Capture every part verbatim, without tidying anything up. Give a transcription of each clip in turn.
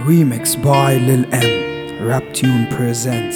Remix by Lil M. Raptune presents.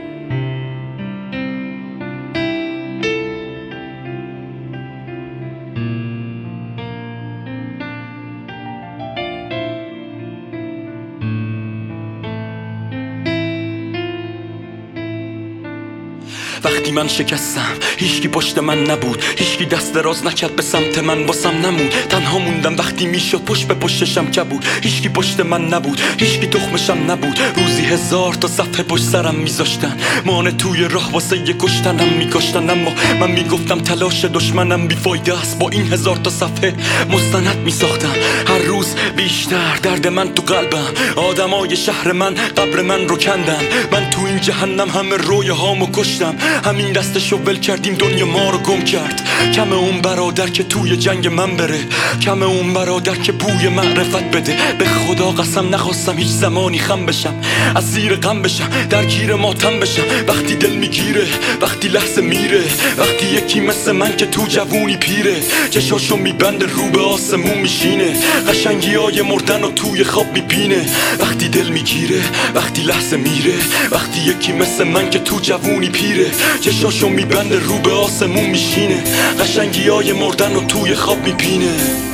وقتی من شکستم هیچکی پشت من نبود، هیچکی دست دراز نکرد به سمت من، واسم نمود. تنها موندم وقتی میشد پشت به پشتشم کبود. هیچکی پشت من نبود، هیچکی تخمشم نبود. روزی هزار تا صفحه پشت سرم میذاشتن، مانع توی راه واسه یه کشتنم میکشتن. اما من میگفتم تلاش دشمنم بیفایده است، با این هزار تا صفحه مستند میساختم. هر روز بیشتر درد من تو قلبم، آدمای شهر من قبر من رو کندن. من تو این جهنم همه رویه هامو کشتم، همین دستشو ول کردیم دنیا ما رو گم کرد. کم اون برادر که توی جنگ من بره، کم اون برادر که بوی معرفت بده. به خدا قسم نخواستم هیچ زمانی خم بشم، از زیر غم بشم، درگیر ماتم بشم. وقتی دل میگیره، وقتی لحظه میره، وقتی یکی مثل من که تو جوونی پیره، چشاشو میبنده رو به آسمون میشینه، قشنگی های مردن و توی خواب میبینه. وقتی دل میگیره، وقتی لحظه میره، وقتی یکی مثل من که تو جوونی پیره، چشاشو میبنده رو به آسمون میشینه، قشنگی های مردن و توی خواب میبینه.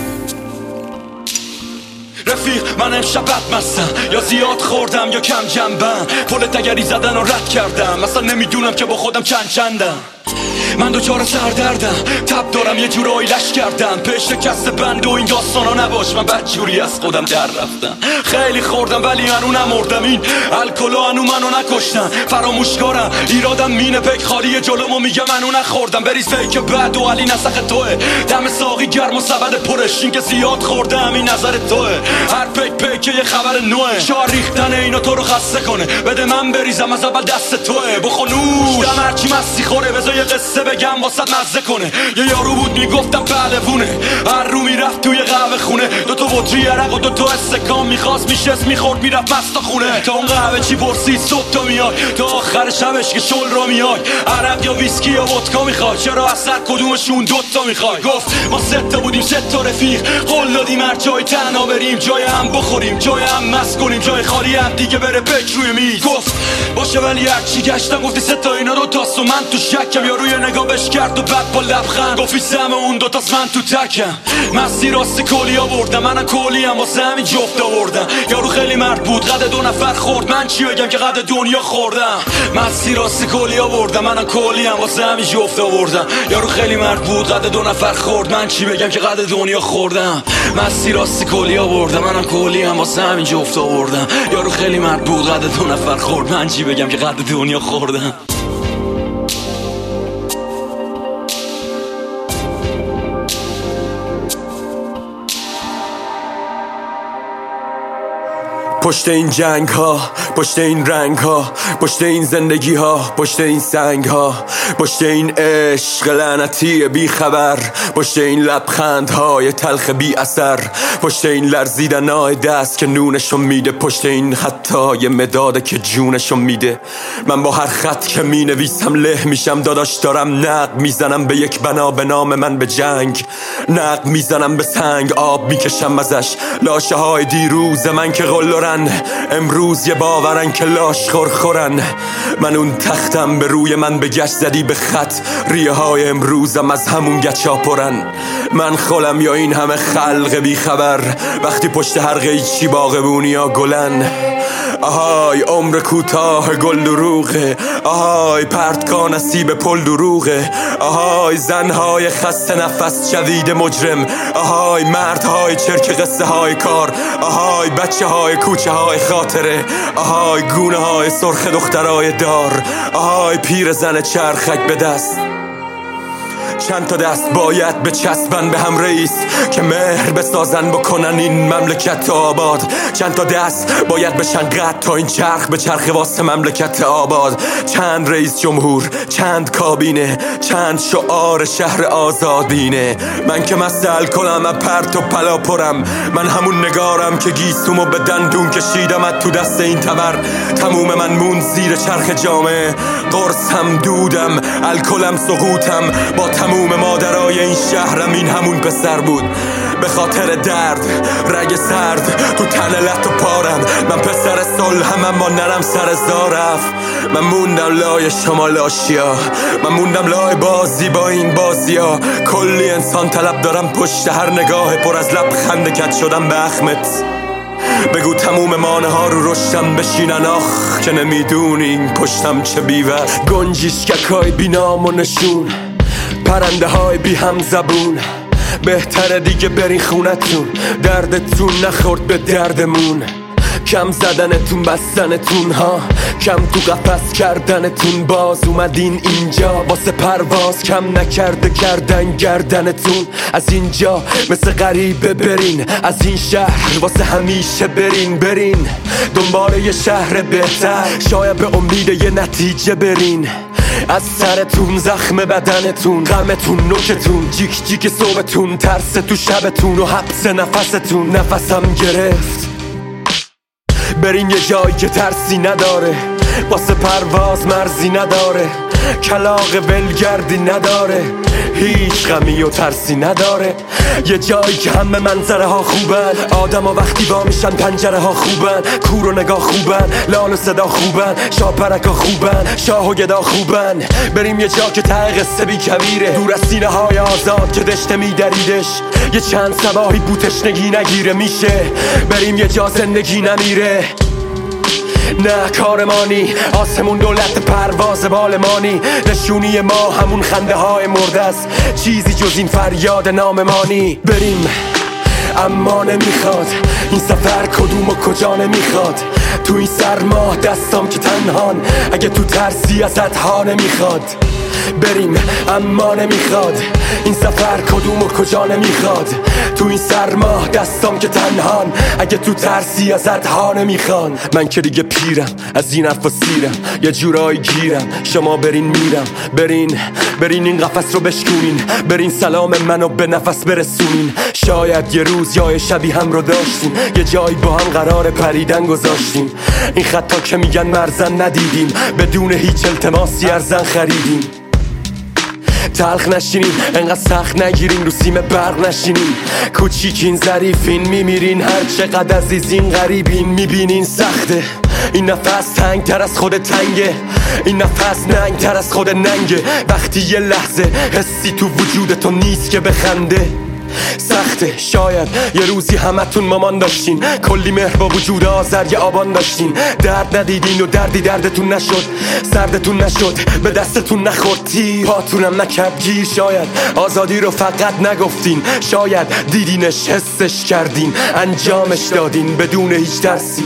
رفیق من امشب بد مستم، یا زیاد خوردم یا کم جنبم. پل تگری زدن و رد کردم، اصلا نمیدونم که با خودم چند چندم. من دوچار سردردم، تب دارم یه جورایی لش کردم. پیش شکست بند و این داستانا نباش، من بد جوری از خودم در رفتم. خیلی خوردم ولی هنو نمردم، این الکلا هنو منو نکشتن. فراموشکارم ایرادم مینه، پیک خالی جلومو میگم منو نخوردم. بریز فیک بد و علی نسخ توه، دم ساقی گرم و سبد پرش، این که زیاد خوردم این نظر توه. هر پیک پیک یه خبر نوه، شار ریختن اینا تو رو خسته کنه. بده من بریزم از اول دست توه، بخونوش دم هرچی مستی خوره. بذار یه قصه بگم واسط مزه کنه. یه یارو بود میگفتم بلوونه، هر رو میرفت توی قهوه خونه. دوتا بطری عرق و دوتا استکان میخواست میشست میخورد میرفت مستا خونه. تا اون قهوه چی پرسید صبح تا میای، تا آخر شبش که شل رو میای. عرق یا ویسکی یا ودکا میخوای، چرا از سر کدومشون دوتا میخوای؟ گفت ما سه تا بودیم سه تا رفیق، قول دادیم هر جای تنها بریم، جای هم بخوریم جای هم مست کنیم، جای خالی هم دیگه بره پک روی میز. گفت باشه ولی هرچی گشتم گفتی سه تا اینا دو تاست و من تو شکم. یا روی نگاه بش کرد و بعد با لبخند گفتی سم اون دوتاست من تو تکم. مستی راستی کلی آوردم، منم کلی هم واسه همین جفت آوردم. یارو خیلی مرد بود قد دو نفر خورد، من چی بگم که قد دنیا خوردم. مستی راستی کلی آوردم، منم کلی هم واسه همین جفت آوردم. یارو خیلی مرد بود قد دو نفر خورد، من چی بگم که قد دنیا خوردم. مستی راستی کلی آوردم، منم کلی هم واسه همین جفت آوردم. یارو خیلی مرد بود قد دو نفر خورد، من چی بگم که قد دنیا خوردم. پشت این جنگ ها، پشت این رنگ ها، پشت این زندگی ها، پشت این سنگ ها، پشت این عشق لعنتی بی خبر، پشت این لبخند های تلخ بی اثر، پشت این لرزیدن های دست که نونشو میده، پشت این خطای مداده که جونشو میده. من با هر خط که می نویسم له میشم داداش، دارم نقد میزنم به یک بنا به نام من به جنگ. نقد میزنم به سنگ، آب میکشم ازش، لاشه های دیروز من که قلرن، امروز یه باورن که lash خور خورن. من اون تختم به روی من به گشت زدی به خط، ریه های امروزم از همون گچا پرن. من خولم یا این همه خلق بی خبر، وقتی پشت هر قیچی باغبونی یا گلن. آهای عمر کوتاه گل دروغه، آهای پرتکا نصیب پل دروغه، آهای زنهای خسته نفس شدید مجرم، آهای مردهای چرک قصه های کار، آهای بچه های کوچه های خاطره، آهای گونه های سرخ دخترای دار، آهای پیر زن چرخک به دست. چند تا دست باید به چسبن به هم رئیس که مهر بسازن بکنن این مملکت آباد. چند تا دست باید بشن قد تا این چرخ به چرخ واسه مملکت آباد. چند رئیس جمهور، چند کابینه، چند شعار شهر آزادینه. من که مسئل کنم پرت و پلا پرم، من همون نگارم که گیسومو به دندون کشیدم تو دست این تبر. تموم من مون زیر چرخ جامعه، قرصم دودم الکلم سقوطم، با تموم مادرای این شهرم این همون پسر بود. به خاطر درد رگ سرد تو تن لط و پارم، من من با نرم سر زا رفت. من موندم لای شما لاشیا، من موندم لای بازی با این بازیا. کلی انسان طلب دارم پشت هر نگاه پر از لبخند کج شدم به اخمت. بگو تموم مانه ها رو رشتم بشینن آخ که نمیدونین پشتم چه بیوه. گنجیشککای بی نام و نشون، پرنده های بی هم زبون. بهتره دیگه برین خونتون، دردتون نخورد به دردمون. کم زدنتون بستنتون ها، کم تو قفس کردنتون. باز اومدین اینجا واسه پرواز، کم نکرده کردن گردنتون. از اینجا مثل غریبه برین، از این شهر واسه همیشه برین. برین دنبال یه شهر بهتر، شاید به امید یه نتیجه برین. از سرتون زخم بدنتون، غمتون نوکتون، جیک جیک صبحتون، ترس تو شبتون و حبس نفستون. نفسم گرفت. برین یه جایی که ترسی نداره، واسه پرواز مرزی نداره، کلاغ ولگردی نداره، هیچ غمی و ترسی نداره. یه جایی که همه منظره ها خوبن، آدم ها وقتی با میشن پنجره ها خوبن. کور و نگاه خوبن، لال و صدا خوبن، شاپرک ها خوبن، شاه و گدا خوبن. بریم یه جا که ته قصه بی کبیره، دور از سینه های آزاد که دشته میدریدش. یه چند صباحی بوتشنگی نگیره میشه، بریم یه جا زندگی نمیره. نه کارمانی، آسمون دولت پرواز بالمانی. نشونی ما همون خنده های مرده است، چیزی جز این فریاد ناممانی. بریم اما نمیخواد این سفر کدوم و کجا نمیخواد. تو این سرما دستام که تنهان، اگه تو ترسی ازت ها نمیخواد. بریم اما نمیخواد این سفر کدوم و کجا نمیخواد. تو این سرما دستام که تنهان، اگه تو ترسی ازت ها نمیخوان. من که دیگه پیرم از این حرفا سیرم، یه جورایی گیرم. شما برین میرم، برین برین این قفس رو بشکونین. برین سلام منو به نفس برسونین. شاید یه روز یا شبی هم رو داشتیم، یه جایی با هم قرار پریدن گذاشتیم. این خطا که میگن مرزن ندیدیم، بدون هیچ التماسی ارزن خریدیم. تلخ نشینین، انقدر سخت نگیرین، رو سیم برق نشینین. کوچیکین ظریفین، میمیرین هر چقدر عزیزین. غریبین میبینین سخته، این نفس تنگ تر از خود تنگه. این نفس ننگ تر از خود ننگه. وقتی یه لحظه حسی تو وجودتو نیست که بخنده. سخته، شاید یه روزی همتون مامان داشتین، کلی مهر با وجود آذر یه آبان داشتین. درد ندیدین و دردی دردتون نشد، سردتون نشد، به دستتون نخورد تیر، پاتونم نکرد گیر. شاید آزادی رو فقط نگفتین، شاید دیدینش حسش کردین، انجامش دادین بدون هیچ ترسی.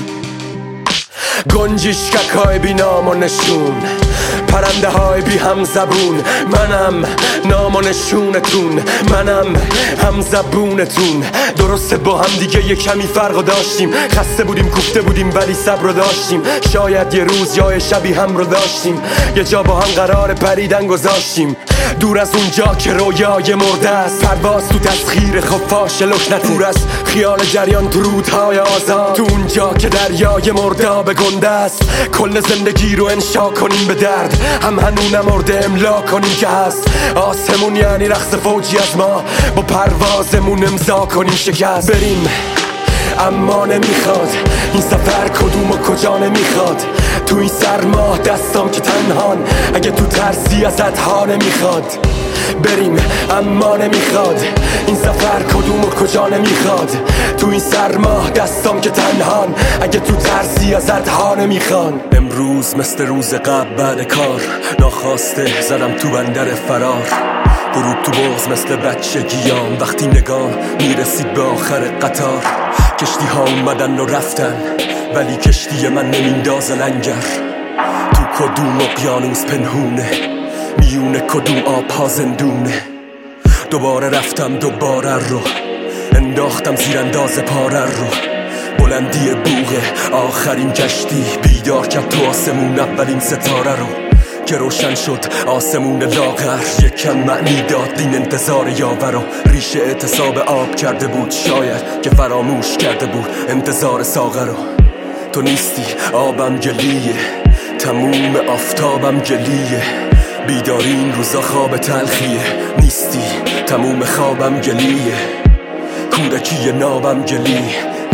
گنجیشککای بی نام و نشون، پرنده های بی هم زبون. منم نام و نشونتون، منم هم زبونتون. درسته با هم دیگه یه کمی فرق داشتیم، خسته بودیم کوفته بودیم ولی صبر رو داشتیم. شاید یه روز یا شبی هم رو داشتیم، یه جا با هم قرار پریدن گذاشتیم. دور از اونجا که رویای مرده است، پرواز تو تسخیر خفاش لکنته. دور از خیال جریان تو رودهای آزاد، تو اونجا که دریای مرده به گنده است. کل زندگی رو انشا کنیم به درد، هم هنو نمرده املا کنیم که هست. آسمون یعنی رقص فوجی از ما، با پروازمون امضا کنیم شکست. بریم اما نمیخواد این سفر کدوم و کجا نمیخواد. تو این سرما دستام که تنهان، اگه تو ترسی ازت ها نمیخواد. بریم اما نمیخواد این سفر کدوم و کجا نمیخواد. تو این سرما دستام که تنهان، اگه تو ترسی ازت ها نمیخوان. امروز مثل روز قبل بعد کار، ناخواسته زدم تو بندر فرار. غروب تو بغض مثل بچگیام، وقتی نگام میرسید به آخر قطار. کشتی ها اومدن و رفتن، ولی کشتی من نمیندازه لنگر. تو کدوم اقیانوس پنهونه، میونه کدوم آب ها زندونه. دوباره رفتم دوباره رو انداختم زیر انداز پاره رو. بلندی بوغه آخرین کشتی بیدار کرد تو آسمون اولین ستاره رو. که روشن شد آسمون لاغر، یکم معنی داد این انتظار یاور رو. ریشه اعتصاب آب کرده بود، شاید که فراموش کرده بود انتظار ساغر رو. تو نیستی آبم گلیه، تموم آفتابم گلیه. بیداری این روزا خواب تلخیه، نیستی تموم خوابم گلیه. کودکی نابم گلی،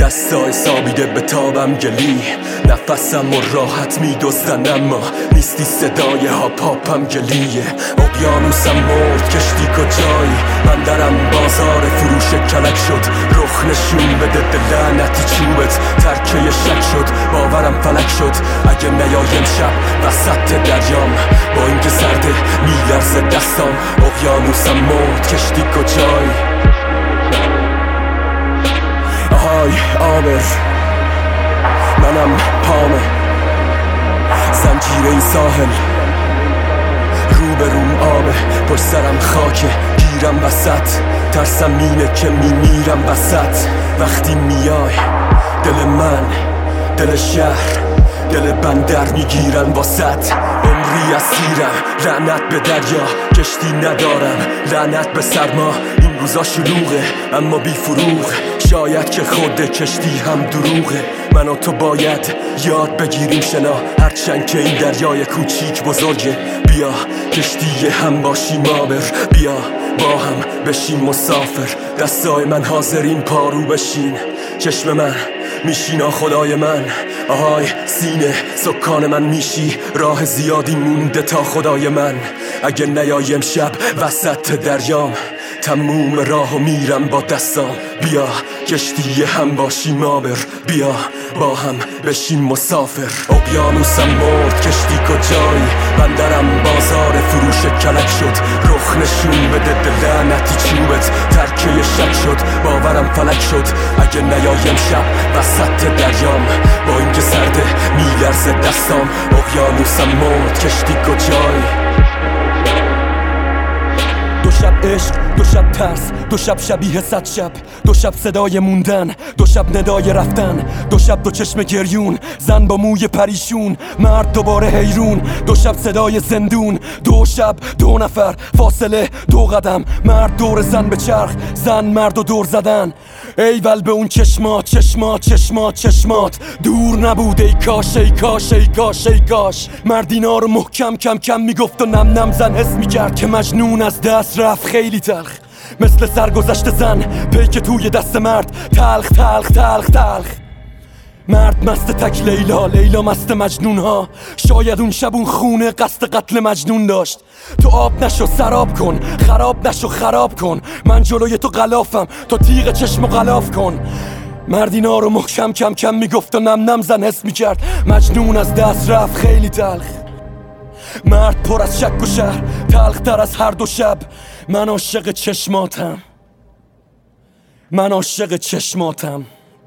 دستای سابیده به تابم گلی، نفسم و راحت میدزدن اما نیستی صدای ها پاپم گلیه. اقیانوسم مرد کشتی کجایی، من درم بازار فروش کلک شد. رخ نشون بده به لعنتی چوبت، ترکه شک شد باورم فلک شد. اگه نیایم شب وسط دریام، با اینکه سرده میلرزه دستام. اقیانوسم مرد کشتی کجایی. آهای آبر منم پامه، زنجیر این ساحل روبروم آبه، پشت سرم خاکه گیرم وسط. ترسم اینه که میمیرم وسط وقتی میای. دل من، دل شهر، دل بندر میگیرن واسط. عمری اسیرم، لعنت به دریا، کشتی ندارم، لعنت به سرما. این روزا شلوغه اما بی فروغ، شاید که خود کشتی هم دروغه. من و تو باید یاد بگیریم شنا، هرچند که این دریای کوچیک بزرگه. بیا کشتی هم باشیم آبر، بیا با هم بشیم مسافر. دستای من حاضرین پارو بشین، چشم من میشینا خدای من. آهای سینه سکان من میشی، راه زیادی مونده تا خدای من. اگه نیایم شب وسط دریام، تموم راهو میرم با دستام. بیا کشتی هم باشیم آبر، بیا با هم بشیم مسافر. اقیانوسم مرد کشتی کجایی، بندرم بازار فروش کلک شد. رخ نشون بده به لعنتی چوبت، ترکه شک شد باورم فلک شد. اگه نیایم شب وسط دریام، با اینکه سرده میلرزه دستام. اقیانوسم مرد کشتی کجایی. دو شب عشق، دو شب ترس، دو شب شبیه صد شب، دو شب صدای موندن، دو شب ندای رفتن، دو شب دو چشم گریون، زن با موی پریشون، مرد دوباره حیرون، دو شب صدای زندون، دو شب دو نفر فاصله دو قدم، مرد دور زن به چرخ، زن مرد و دور زدن. ایول به اون چشمات چشمات چشمات چشمات دور نبود ای کاش ای کاش ای کاش ای کاش. مرد اینا رو محکم کم کم میگفت و نم نم زن حس میکرد که مجنون از دست رفت خیلی تلخ، مثل سرگذشت زن پیک توی دست مرد، تلخ تلخ تلخ تلخ. مرد مست تک لیلا، لیلا مست مجنون ها. شاید اون شب اون خونه قصد قتل مجنون داشت. تو آب نشو سراب کن، خراب نشو خراب کن، من جلوی تو غلافم، تو تیغ چشم و غلاف کن. مرد اینا رو محکم کم کم میگفت و نم نم زن حس میکرد مجنون از دست رفت خیلی تلخ. مرد پر از شک و شهر، تلخ تر از هر دو شب. من عاشق چشماتم، من عاشق چشماتم،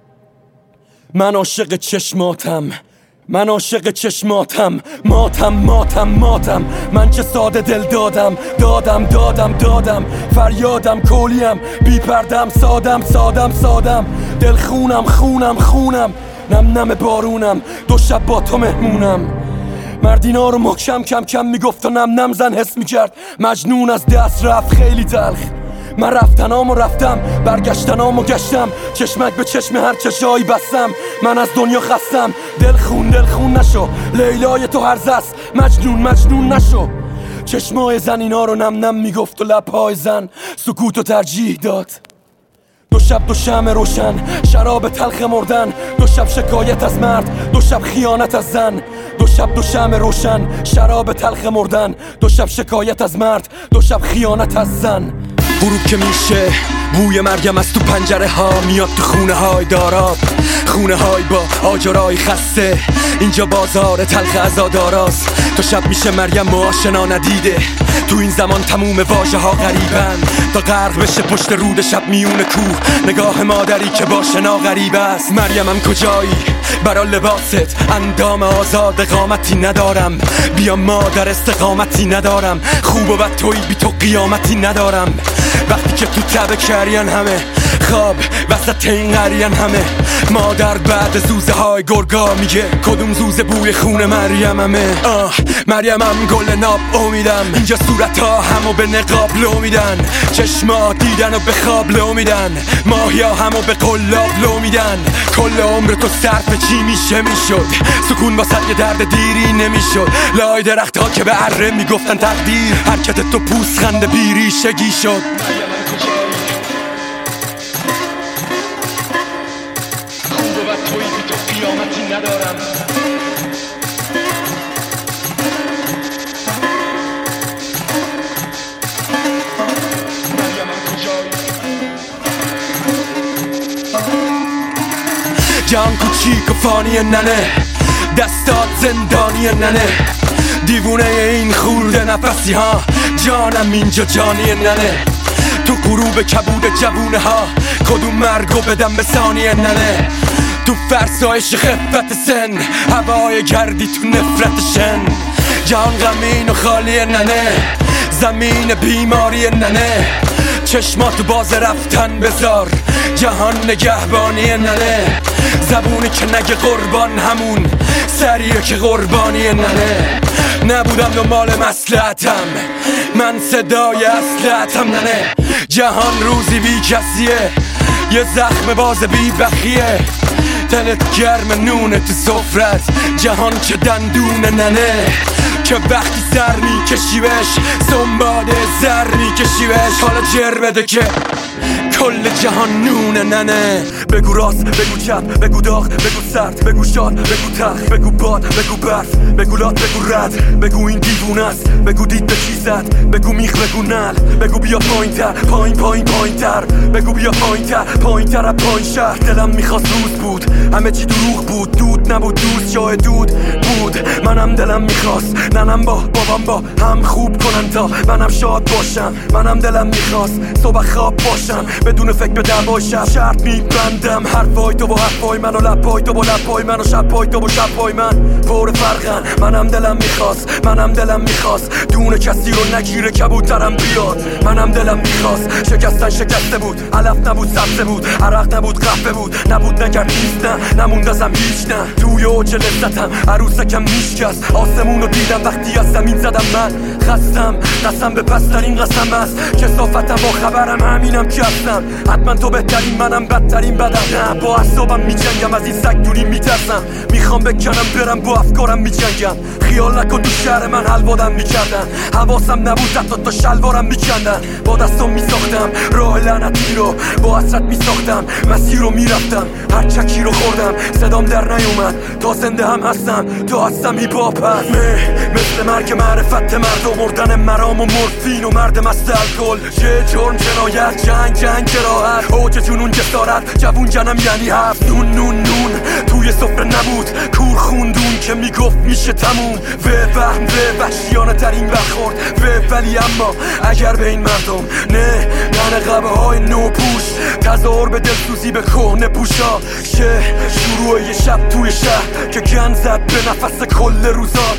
من عاشق چشماتم، من عاشق چشماتم. ماتم ماتم ماتم، من چه ساده دل دادم دادم دادم دادم. فریادم کولیم بی پردم، سادم سادم سادم. دل خونم خونم خونم، نم نم بارونم، دو شب با تو مهمونم. مردینا رو محکم کم کم میگفت و نم نم زن حس میکرد مجنون از دست رفت خیلی تلخ. من رفتنامو رفتم، برگشتنامو گشتم، چشمک به چشم هر چشایی بستم. من از دنیا خستم، دل خون دل خون نشو، لیلای تو هرزه است، مجنون مجنون نشو. چشمای زن اینا رو نم نم میگفت و لبهای زن سکوتو ترجیح داد. دو شب دو شمع روشن، شراب تلخ مردن، دو شب شکایت از مرد، دو شب خیانت از زن. دو شب دو شمع روشن، شراب تلخ مردن، دو شب شکایت از مرد، دو شب خیانت از زن. غروب که میشه بوی مریم از تو پنجره ها میاد تو خونه های داراب، خونه های با آجرای خسته. اینجا بازار تلخ عزاداراست، تو شب میشه مریم و آشنا ندیده. تو این زمان تموم واژه ها غریبن، تا غرق بشه پشت رود شب میون کوه. نگاه مادری که با شنا غریب است. مریمم کجایی؟ برا لباست اندام آزاد قامتی ندارم. بیا مادر استقامتی ندارم، خوب و بد توی بی تو قیامتی ندارم. وقتی که تو تب کرین همه خواب وسط این قرین همه. مادر بعد زوزه های گرگا میگه کدوم زوزه بوی خون مریم همه. آه مریمم گل ناب امیدم، اینجا صورت ها همو به نقاب لو میدن. چشما دیدن و به خواب لو میدن، ماهیا همو به قلاب لو میدن. کل عمر تو صرف چی میشه میشد، سکون واسه یه درد دیری نمیشد. لای درخت ها که به اره میگفتن تقدیر، حرکت تو پوست خنده بیری شگی شد. قیامتی ندارم. جان کوچیک و فانی ننه، دستات زندانی ننه، دیوونه این خورده نفسی ها، جانم اینجا جانی ننه. تو غروب کبود جوونه ها، کدوم مرگو بدم به ثانیه ننه. تو فرسایش خفت سن، هوای گردی تو نفرت شن. جان غمین و خالی ننه، زمین بیماری ننه. چشماتو باز رفتن بذار، جهان نگهبانی ننه. زبونی که نگه قربان همون سریه که قربانی ننه. نبودم دنبال مصلحتم، من صدای اصلحتم ننه. جهان روزی بی کسیه، یه زخم باز بی بخیه. دلت گرم نونه تو سفرت، جهان چه دندونه ننه. که وقتی سر میکشی بهش، سنباده زر میکشی بهش. حالا جر بده که کل جهان نونه ننه. بگو راست، بگو چپ، بگو داغ، بگو سرد، بگو شاد، بگو تلخ، بگو باد، بگو برف، بگو لات، بگو رد، بگو این دیوونه است، بگو دید به چی زد، بگو میخ، بگو نل، بگو بیا پایین تر، پایین پایین پایین تر، بگو بیا پایین تر، پایین تر از پایین شهر. دلم میخواست روز بود، همه چی دروغ بود، دود نبود دوست جای دود بود. منم دلم میخواست ننم با بابام با هم خوب کنن تا منم شاد باشم. منم دلم میخواست صبح خواب باشم، بدون فکر به دعوای شب. شرط میبندم حرفای تو با حرفای من و لپای تو با لپای من و شبای تو با شبای من پر فرقن. منم دلم میخواست، منم دلم میخواست دونه کسی رو نگیره کبوترم بیاد. منم دلم میخواست شکستن شکسته بود، علف نبود سبزه بود، عرق نبود قهوه بود، نبود نکرد نیست نه، نموند ازم هیچ نه. توی اوج لذتم عروسکم میشکست، آسمون رو دیدم وقتی از زمین زدم. من خستم، قسم به پسترین قسم است، کثافتم با خبرم همینم که هستم. حتما تو بهترین منم بدترین بدم، نه با اعصابم میجنگم، از این سگ دوری میترسم. میخوام بکنم برم با افکارم میجنگم. خیال نکن تو شهر من حلوادم میکردن، حواسم نبود حتی تا شلوارم میکندن. با دستم میساختم راه لعنتی رو، با حسرت میساختم مسیر رو میرفتم. هر چکی رو خوردم صدام در نیومد، تا زنده هم هستم، تا هستم هیپ هاپ هست. مثل مرگ معرفت مرد و مردن مرام و مورفین و مرد مست الکل. چه جرم جنایت، جنگ جنگ جراحت، اوج جنون جسارت، جوون جنم یعنی هفت. نون نون نون توی سفره نبود، کور خوندون که میگفت میشه تموم. و وهم و وحشیانه ترین برخورد و ولی اما اگر به این مردم نه نه قبه های نو پوش، تظاهر به دلسوزی به کهنه پوشا. شه شروع یه شب توی شهر که گن زد به نفس کل روزات.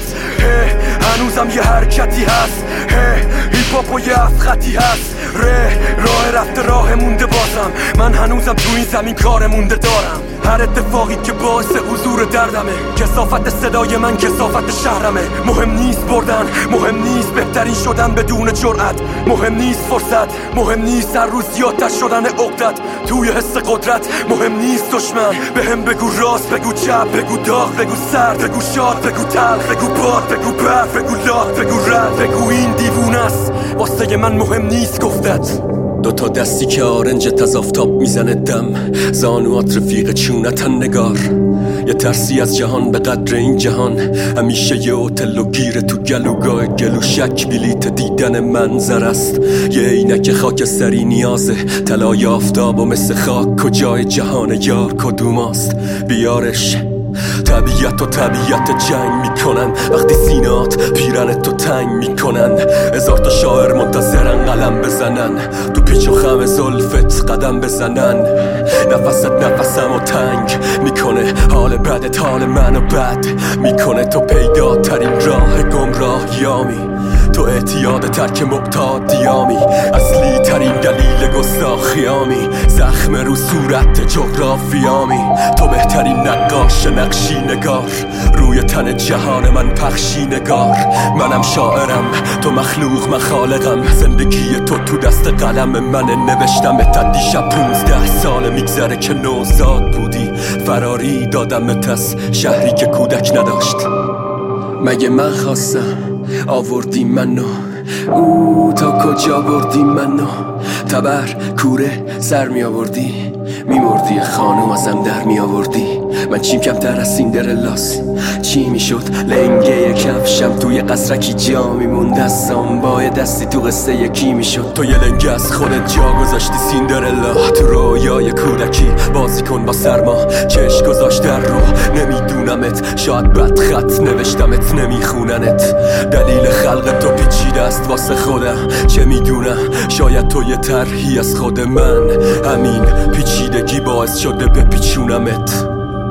هنوزم یه حرکتی هست، هیپ هاپ و یه افخطی هست. ره راه رفته راه مونده بازم، من هنوزم تو این زمین کار مونده دارم. هر اتفاقی که باعث حضور دردمه، کثافت صدای من کثافت شهرمه. مهم نیست بردن، مهم نیست بهترین شدن بدون جرأت، مهم نیست فرصت، مهم نیست هر روز زیادتر شدن عقدت توی حس قدرت. مهم نیست دشمن بهم بگو راست، بگو چپ، بگو داغ، بگو سرد، بگو شاد، بگو تلخ، بگو باد، بگو برف، بگو لات، بگو رد، بگو این دیوونه است، واسه من مهم نیست گفتت. دو تا دستی که آرنجت از آفتاب میزنه دم، زانوات رفیق چونتن نگار. یه ترسی از جهان به قدر این جهان، همیشه یه اوتل و گیره تو گلوگاه گلو. شک بلیت دیدن منظر است، یه عینک خاکستری نیازه، طلای آفتاب و مثل خاک کجای جهان یار کدوم است. بیارش طبیعت و طبیعت جنگ میکنن، وقتی سینات پیرن تو تنگ میکنن. هزار تا شاعر منتظرن قلم بزنن، تو پیچ و خم زلفت قدم بزنن. نفست نفسم و تنگ میکنه، حال بدت حال منو بد میکنه. تو پیدا ترین راه گمراهیامی، تو اعتیاد ترک معتادیامی، اصلی ترین دلیل گستاخیامی. زخم رو صورت جغرافیامی، تو بهترین نقاش نقشی نگار، روی تن جهان من پخشی نگار. منم شاعرم، تو مخلوق من خالقم، زندگی تو تو دست قلم من نوشتم. تا دیشب پونزده سال میگذره که نوزاد بودی، فراری دادمت از شهری که کودک نداشت. مگه من خواستم آوردی منو، او تا کجا بردی منو. تبر کوره سر می آوردی، می مردی خانم ازم در می آوردی. من چیم کمتر از سیندرلاس. چی میشد لنگه کفشم توی قصرکی جا میموند دستم با دستی تو قصه یکی میشد. تو یه لنگه از خودت جا گذاشتی سیندرلا، تو رویای کودکی بازی کن با سرما. چشم گذاشت در رو نمیدونمت، شاید بد خط نوشتمت نمیخوننت. دلیل خلق تو پیچیده است واسه خودم، چه میدونم شاید تو یه طرحی از خود من. همین پیچیدگی باعث شده بپیچونمت.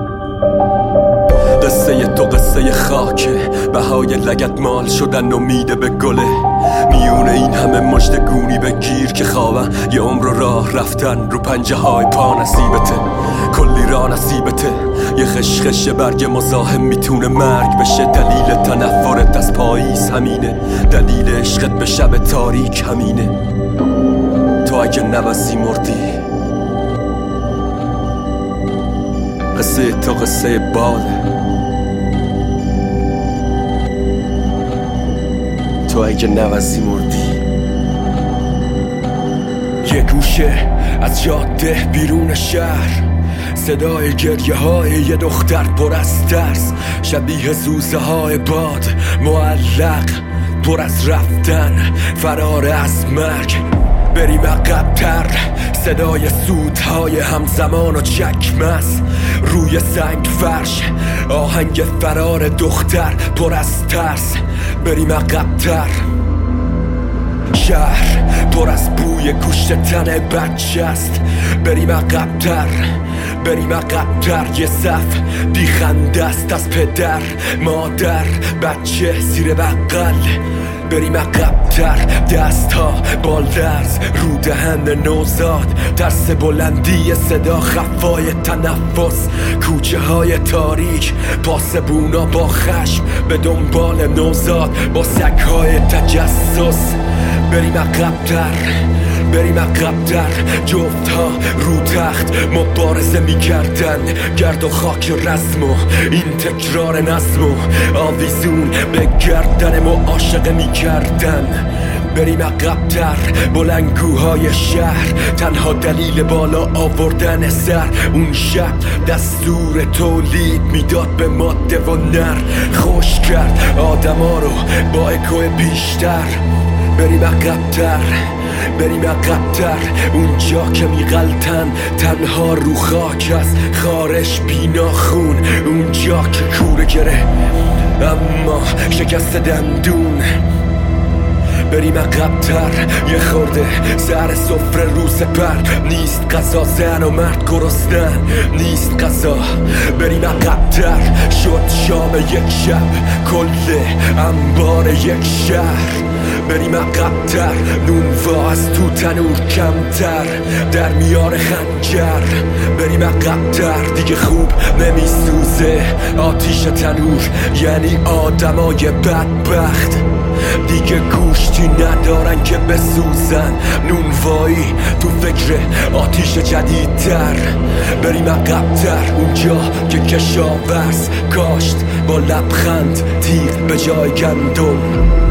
قصه تو قصه خاکه، بهای لگت مال شدن امیده به گله. میونه این همه مجد گونی بگیر که خوابم یه عمر راه رفتن رو پنجه های پا نصیبته. کلی راه نصیبته، یه خشخش برگ مزاحم میتونه مرگ بشه. دلیل تنفرت از پاییز همینه، دلیل عشقت به شب تاریک همینه. تو اگه نوزی مردی. قصه تو قصه باده، تو اگه نوزی مردی. یه گوشه از جاده بیرون شهر، صدای گریه های یه دختر پر از ترس، شبیه زوزه های باد معلق پر از رفتن، فرار از مرگ. بریم عقب‌تر، صدای سودهای همزمان و چکمس روی سنگ فرش، آهنگ فرار دختر پر از ترس. بریم عقب‌تر، شهر پر از بوی گوشت تن بچه است. بریم عقب‌تر، بریم عقب‌تر، یه صف بیخنده است از پدر مادر بچه زیر بغل. بریم عقب‌تر، دست ها بالدرز رو دهن نوزاد، ترس بلندی صدا خفای تنفس، کوچه های تاریک پاسبونا با خشم به دنبال نوزاد با سگ های تجسس. بریم عقب‌تر، بریم عقب‌تر، جفت ها رو تخت مبارزه میکردن، گرد و خاک رسم و این تکرار نظم و آویزون به گردن ما عاشقه میکردن. بریم عقب‌تر، بلندگوهای شهر تنها دلیل بالا آوردن سر. اون شب دستور تولید میداد به ماده و نر، خوش کرد آدما رو با اکو بیشتر. بریم عقب‌تر، بریم عقب‌تر، اونجا که میغلطن تنها رو خاک است، خارش بینا خون، اونجا که کوره گره اما شکست دندون. بریم عقب‌تر، یه خورده سر سفره رو سپر، نیست غذا زن و مرد گرسنن، نیست غذا. بریم عقب‌تر، شد شام یک شب کل انبار یک شهر. بریم عقب‌تر، نونوا از تو تنور کمتر در میار خنجر. بریم عقب‌تر، دیگه خوب نمیسوزه آتیش تنور، یعنی آدمای بدبخت دیگه گوشتی ندارن که بسوزن. نونوایی تو فکر آتیش جدیدتر. بریم عقب‌تر، اونجا که کشاورز کاشت با لبخند تیغ به جای گندم.